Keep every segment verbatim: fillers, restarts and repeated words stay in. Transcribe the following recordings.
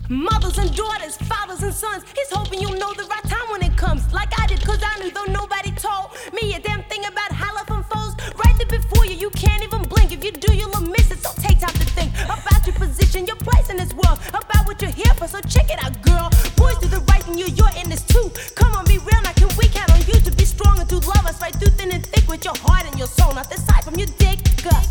Mothers and daughters, fathers and sons. He's hoping you'll know the right time when it comes. Like I did, cause I knew though nobody told me a damn thing about how love unfolds. Right there before you, you can't even blink. If you do, you'll miss it. So take time to think about your position, your place in this world, about what you're here for. So check it out, girl. Boys do the right and you, you're in this too. Come on, be real. Now can we count on you to be strong and to love us right through thin and thick with your heart and your soul, not the side from your dick. Gut.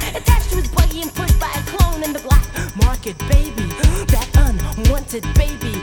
Baby, that unwanted baby.